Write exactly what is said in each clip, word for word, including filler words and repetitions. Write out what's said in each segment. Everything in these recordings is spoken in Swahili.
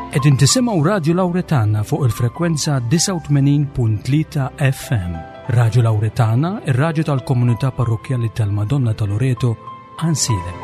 Qed intisimgħu Radio Lawretana fuq il-frekwenza tisa' u tmenin punt tlieta F M. Radio Lawretana, ir-radju tal-Komunità Parrokjali tal-Madonna ta' Loreto, Ansile.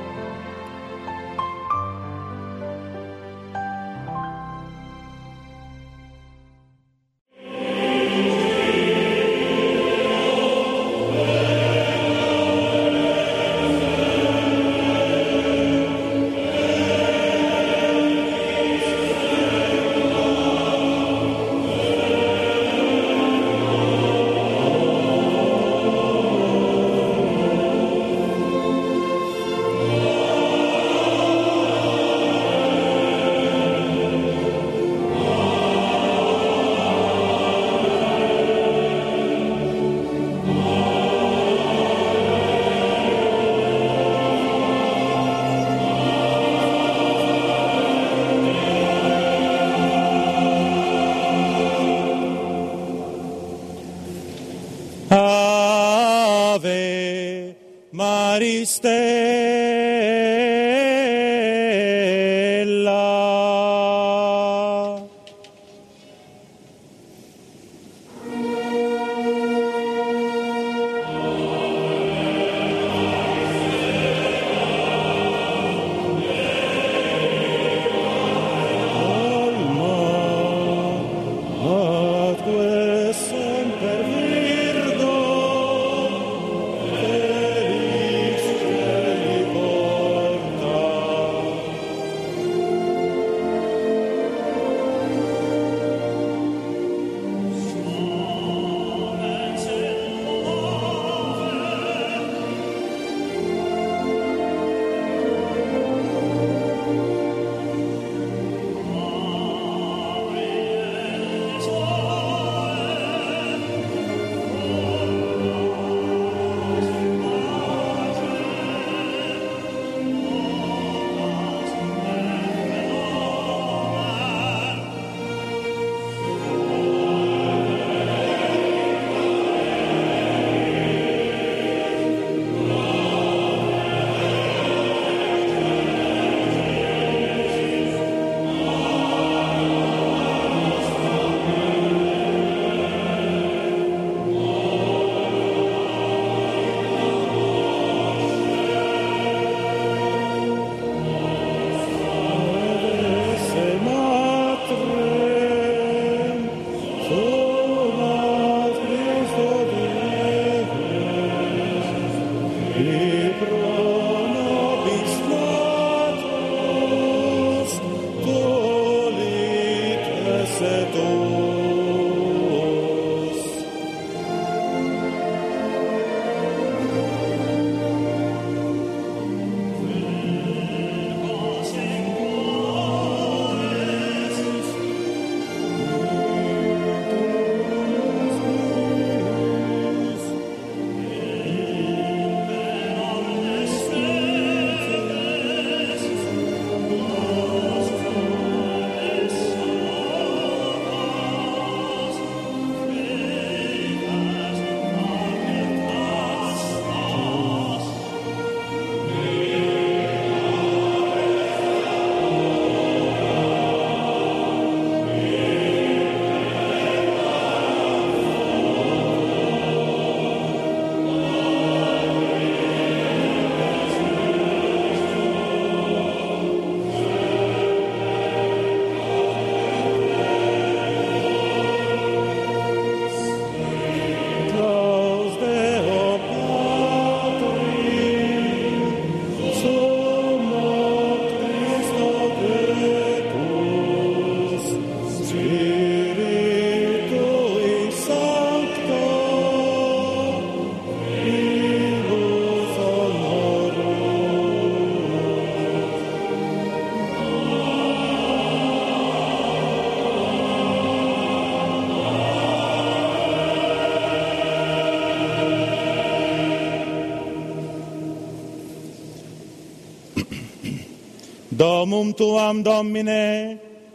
Domum tuam, Domine,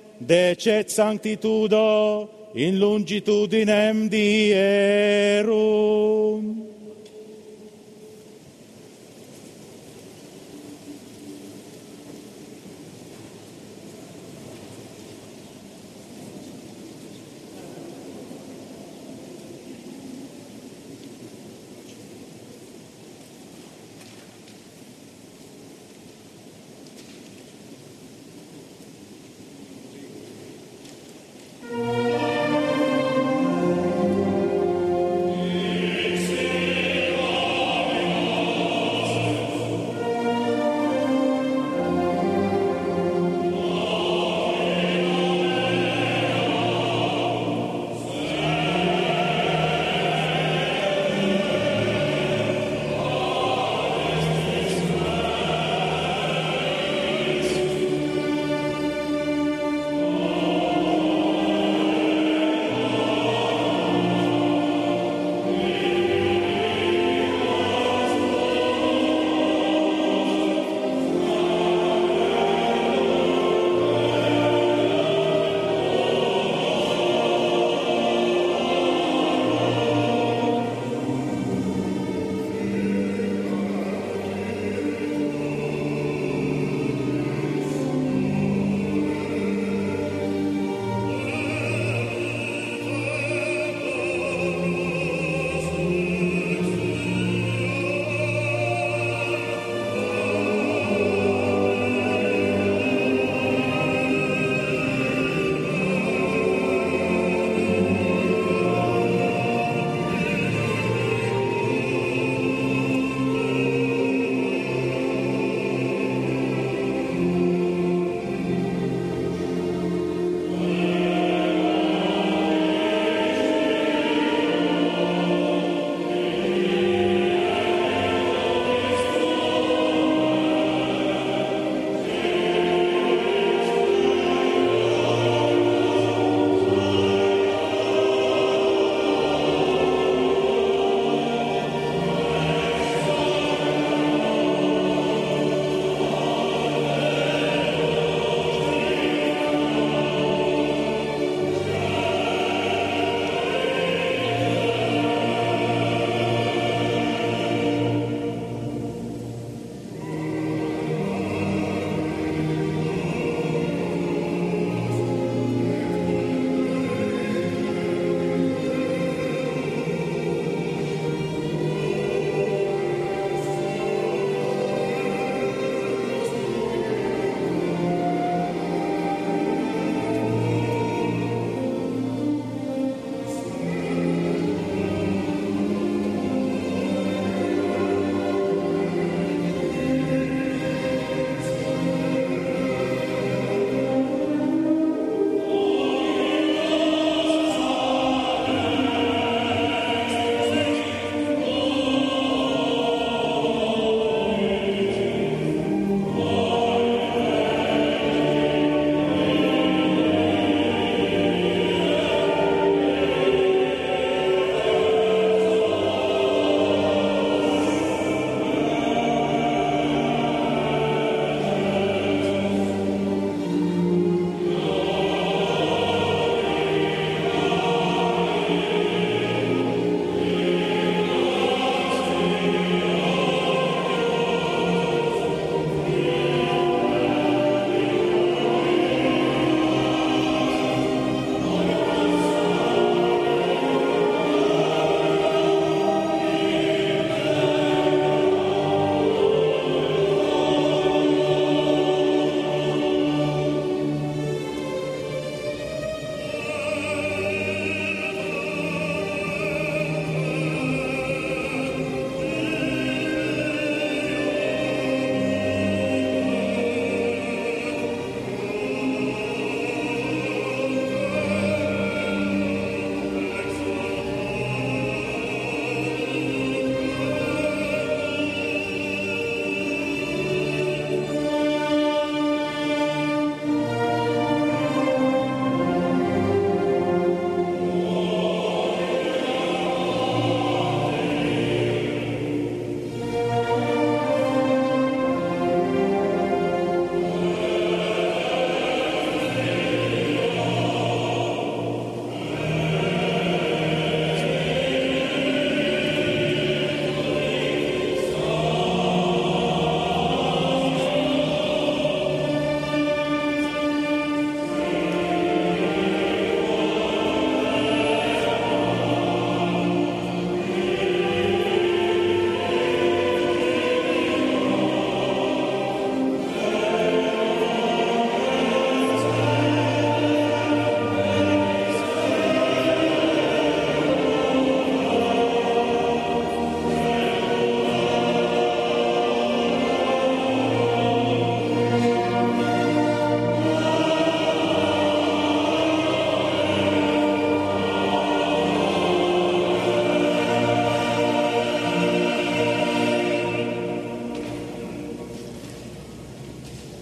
decet sanctitudo in longitudinem dierum.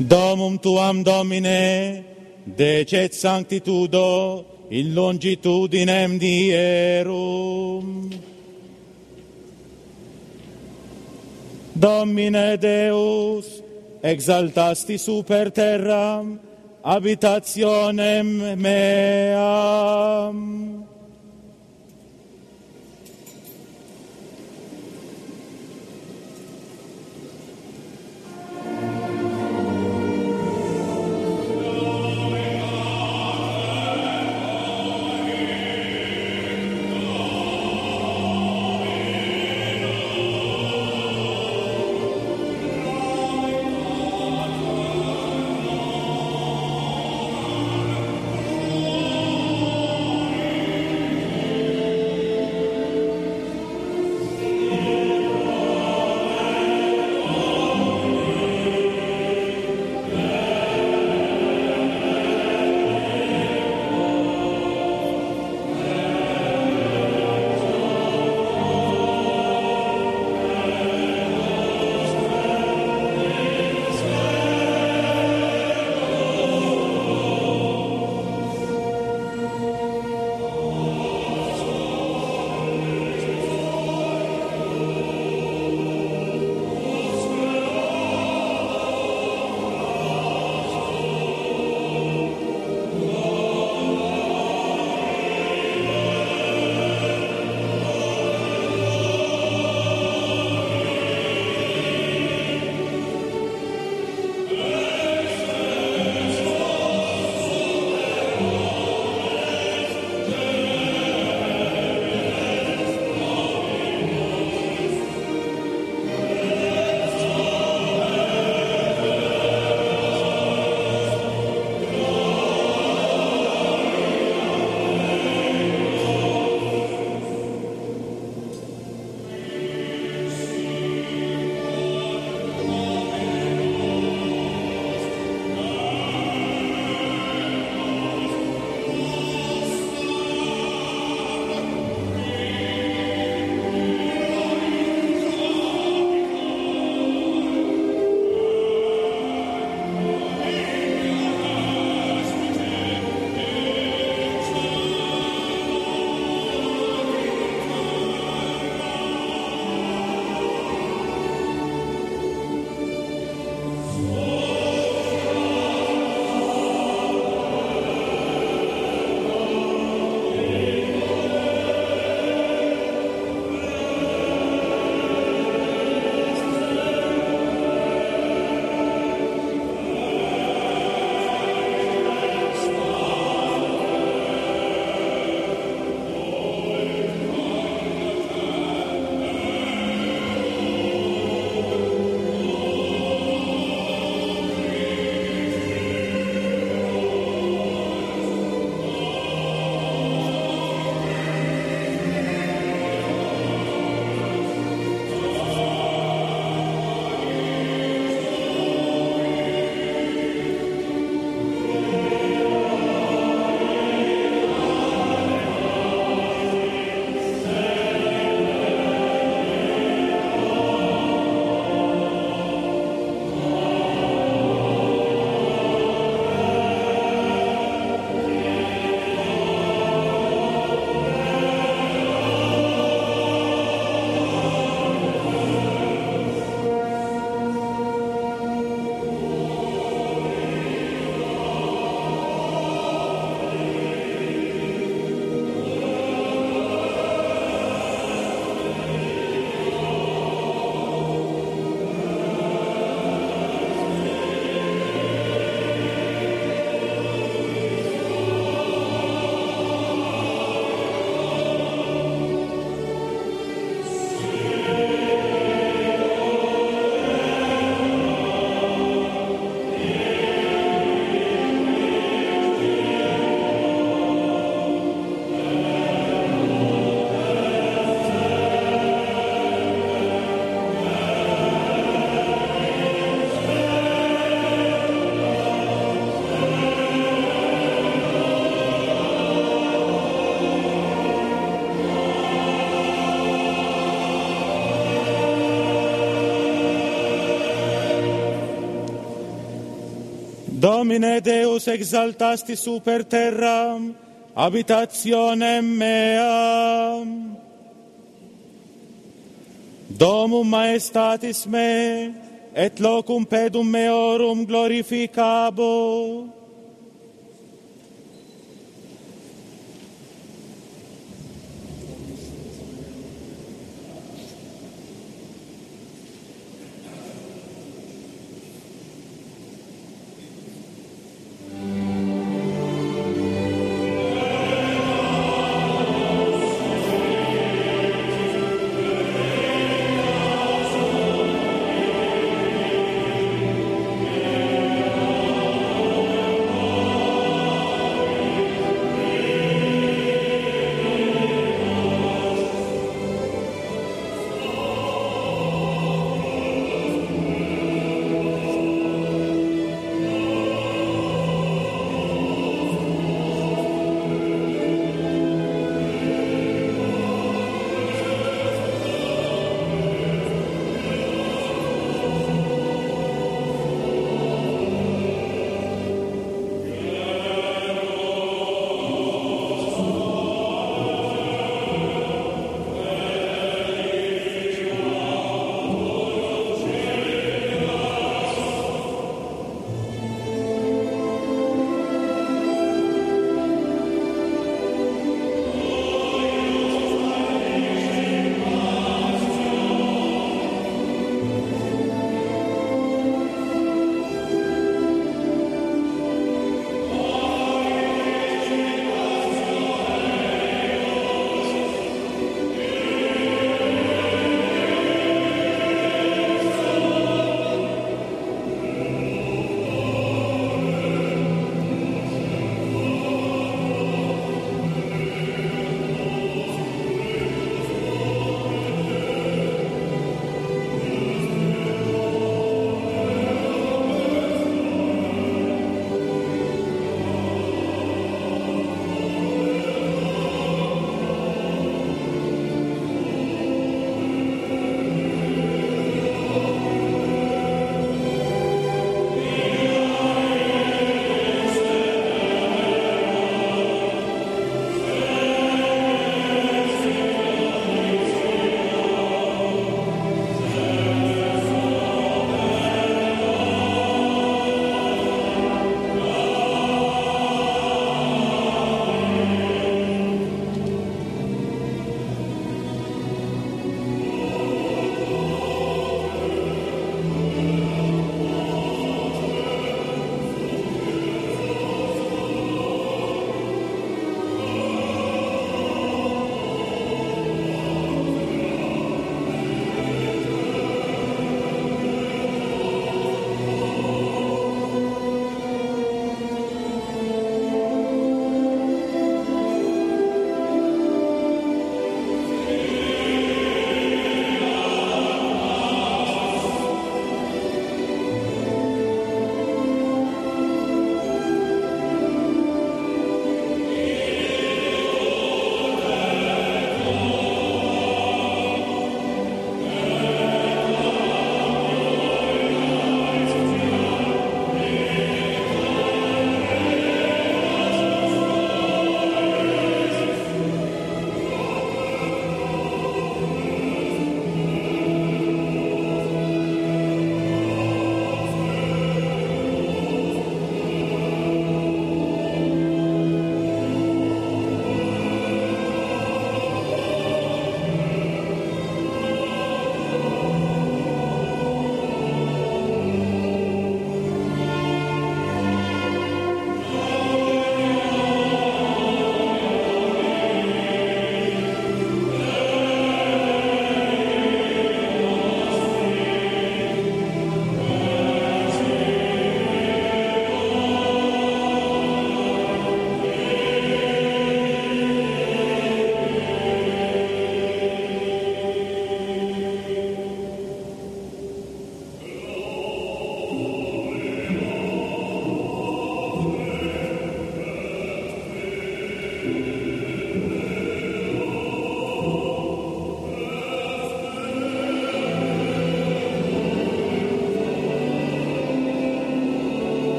Domum tuam Domine, decet sanctitudo in longitudinem dierum. Domine Deus, exaltasti super terram, habitationem meam. Domine Deus exaltasti super terram, habitationem meam. Domum maestatis me, et locum pedum meorum glorificabo.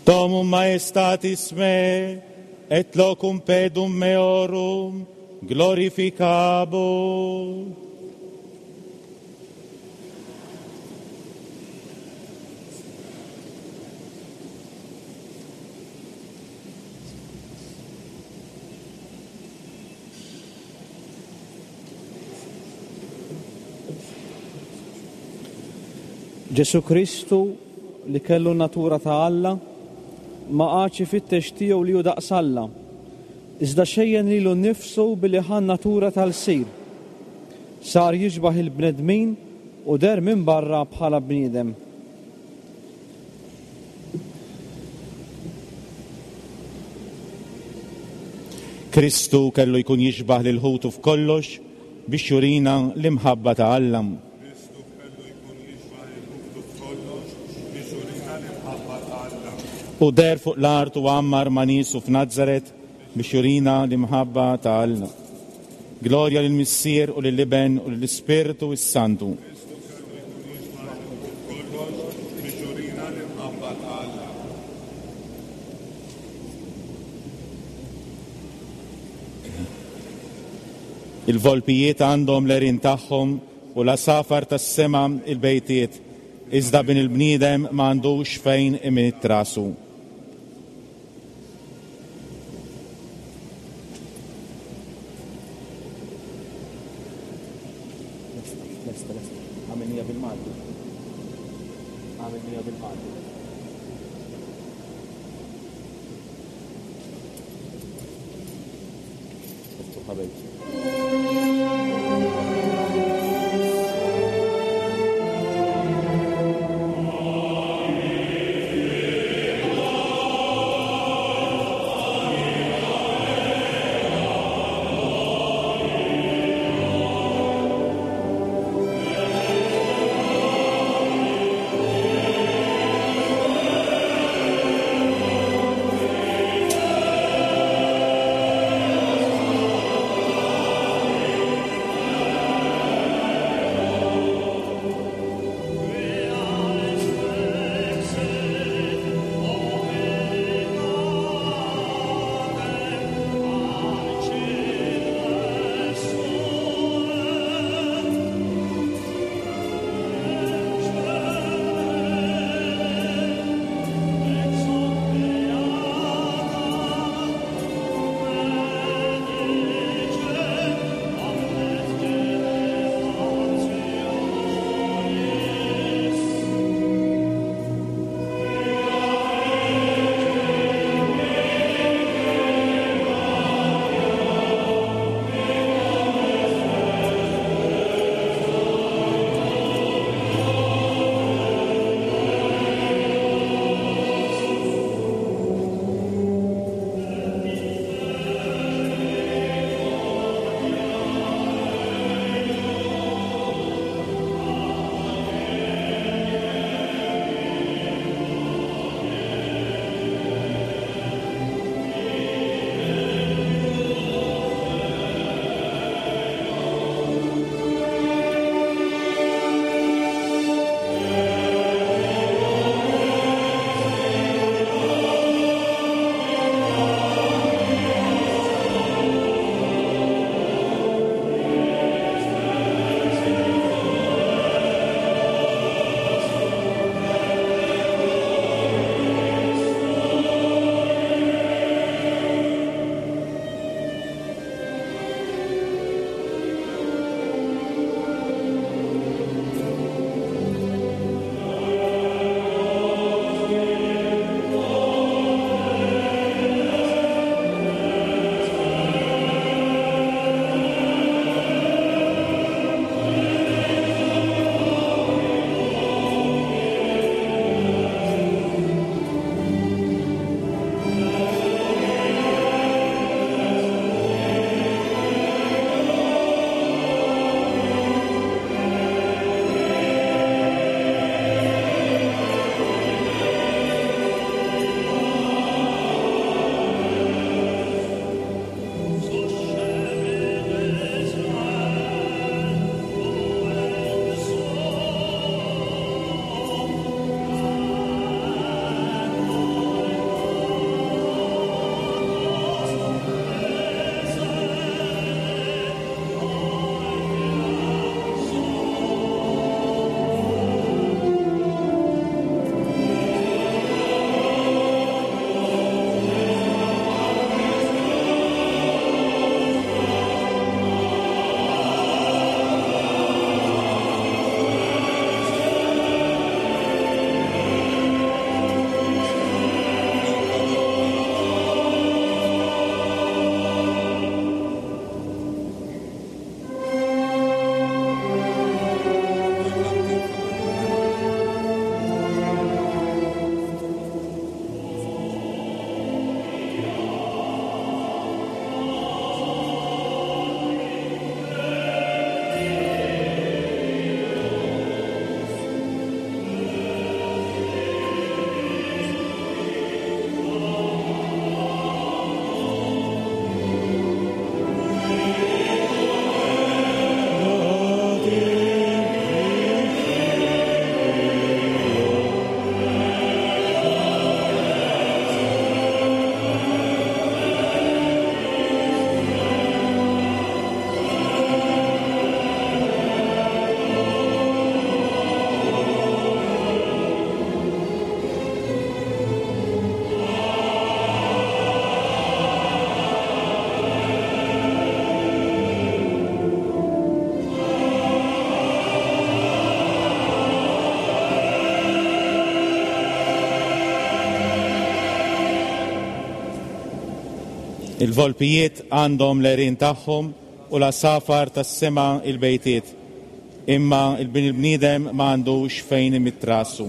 Domum Maestatis me, et locum pedum meorum glorificabo. Ġesu Kristu li kellu natura ta' Alla ma għax ifittex tiegħu li hu daqs Alla, iżda xejjen lilu nnifsu billi ħan natura tal-sir. Sar jiġbaħ il-bnedmin u der minn barra bħala bniedem. Kristu kellu jkun jiġbaħ lil ħutu f'kollox biex jurina l-imħabba ta' Alla. U der fuq l-art u għammar manisu f'Nazaret biex jurina l-imħabba ta' Alla. Glorja lill-Missier u lill-Liben u lill-Ispirtu u s-Santu. Il-volpijiet għandhom l-erin tagħhom u la safar tas-sema il-bejtiet, iżda bin il-bniedem m'għandux fejn imit rasu. Għamilnija bil-Malti. Għamilnija bil-Malti. Il-volpijiet għandhom l-erin tagħhom u l-asafar tas-sema il-bejtiet. Imma il-bin il-bniedem ma għandux fejn imitrasu.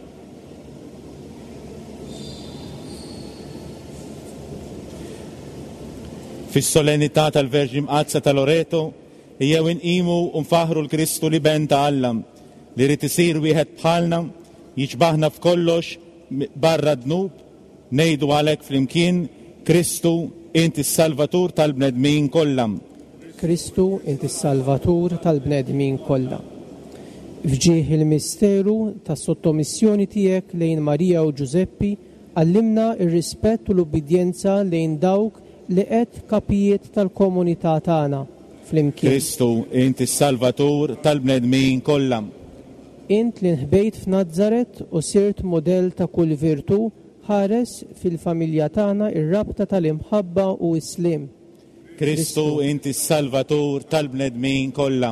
Fis-solennità tal-Verġi Mqazza ta' Loreto jew inqimu u nfaħru l-Kristu li ben ta' Alla li rid isir wieħed bħalna jiġbaħna f'kollox barra dnub ngħidu għalhekk flimkien Kristu inti s-Salvatur tal-bnedmin kollha. Kristu inti s-Salvatur tal-bnedmin kollha. Fġieħ il-misteru tas sottomissjoni tiegħek lejn Marija u Giuseppi għallimna ir-rispett u l-ubbidjenza lejn dawk li qed kapijiet tal-komunità tagħna flimkien. Kristu inti s-Salvatur tal-bnedmin kollha. Int li nħbejt f'Nażaret u sirt modell ta' kull virtu ħares fil-familja tagħna ir-rabta tal-imħabba u islim. Kristu inti s-Salvatur tal-bnedmin kollha.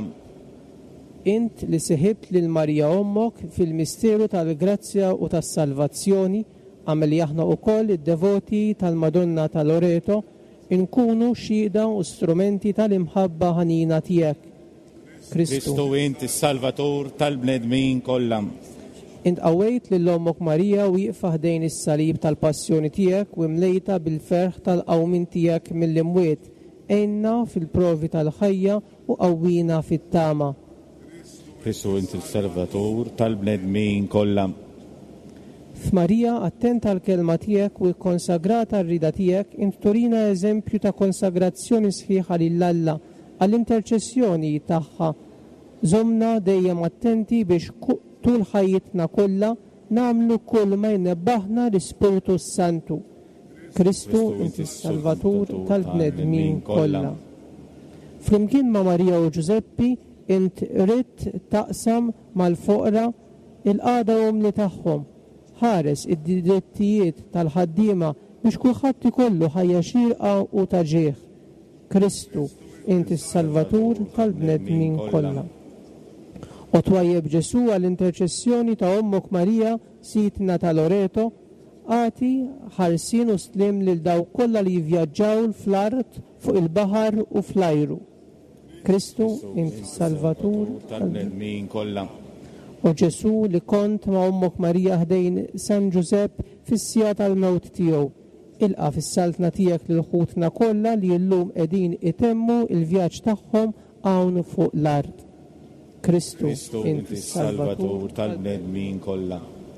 Int li siħibt lil Marija ommok fil-misteru tal-grazzja u tas-salvazzjoni għamel aħna wkoll id-devoti tal-Madonna ta' Loreto inkunu xhieda u strumenti tal-imħabba ħanina tiegħek. Kristu inti s-Salvatur tal-bnedmin kollha. Int qawwejt lil ommok Marija wieqfa ħdejn is-salib tal-passjoni tiegħek u mlejta bil-ferħ tal-qawmin tiegħek mill-imwiet. Ejna fil-provi tal-ħajja u qawwina fit-tama. Kristu inti s-Salvatur tal-bnedmin kollha. F'Marija attenta għall-kelma tiegħek u kkonsagrata r-rida tiegħek int turina eżempju ta' konsagrazzjoni sħiħa lill-Alla għall-interċessjoni tagħha. Żomna dejjem attenti biex tul ħajjitna kollha nagħmlu kull ma jnebbaħna l-Ispiritu Santu. Kristu inti s-Salvatur tal-bnedmin kollha. Flimkien ma' Marija u Giuseppi int rid taqsam mal-foqra il-qagħda umli tagħhom. Ħares id-drittijiet tal-ħaddiema biex kulħadd ikollu ħajja xierqa u ta' ġieħ. Kristu inti s-Salvatur tal-bnedmin kollha. U twajjeb Ġesu għall-interċessjoni ta' ommok Marija sitna ta' Loreto għati ħarsin u slim lil daw kollha li jivvjaġġaw fl-art fuq il-baħar u fl-ajru. Kristu inti s-Salvatur tal-bnedmin kollha. U Ġesu li kont ma' ommok Marija ħdejn San Giusepp fis-sija tal-mewt tiegħu. Ilqa fis-saltna tiegħek lil ħutna kollha li llum qegħdin itemmu il-vjaġġ tagħhom hawn fuq l-art. Kristu inti s-Salvatur tal-bnedmin kollha.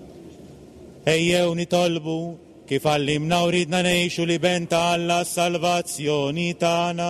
Ejjew nitolbu kif għallimna u ridna ngħixu li ben ta' Alla s-salvazzjoni tagħna.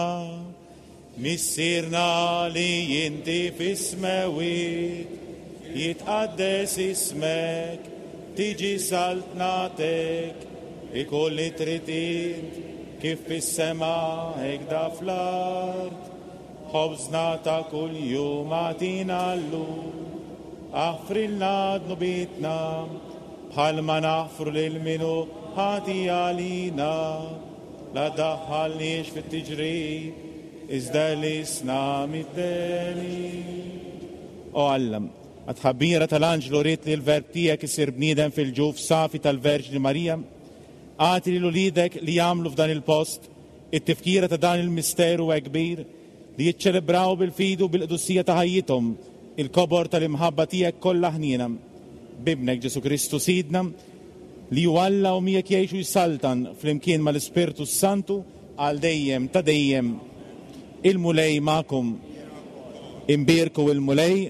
Missirna li inti fis-smewiet jitqaddes ismek, tiġi saltnatek, ikolli tritint kif fis-sema hekk da fl-art. Ħobżna ta' kull jum għatina llum, aħfrilna dnubitna bħalma naħfru lil minu ħati għalina, la daħħalniex fit-tiġrib iżda l-isna mid-deni. O Allam, għatħabbira tal-anġlu rrit li l-verb tiegħek isir bniedem fil-ġuf safi tal-Verġni Marija, għati li l-ulidek li jagħmlu f'dan il-post it-tifkira ta' dan il-misteru kbir li jiċċelebraw bil-fidu bil-qdussija ta' ħajjithom il-kobor tal-imħabba tiegħek kollha ħniena. Bibnek Ġesu Kristu Sidna li ju Alla u miegħek jgħixu jsaltan flimkien mal-Ispirtu Santu għal dejjem ta' dejjem. Il-mulej magħkom. Imbirku il-mulej.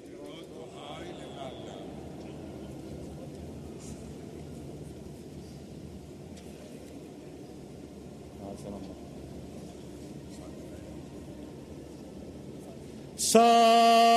Sa